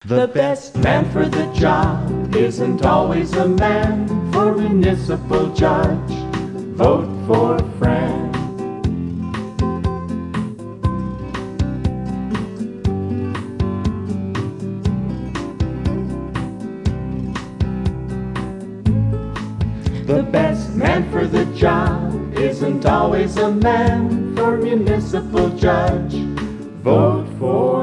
The best man for the job isn't always a man. For municipal judge, vote for Fran. The best man for the job isn't always a man. For municipal judge, vote for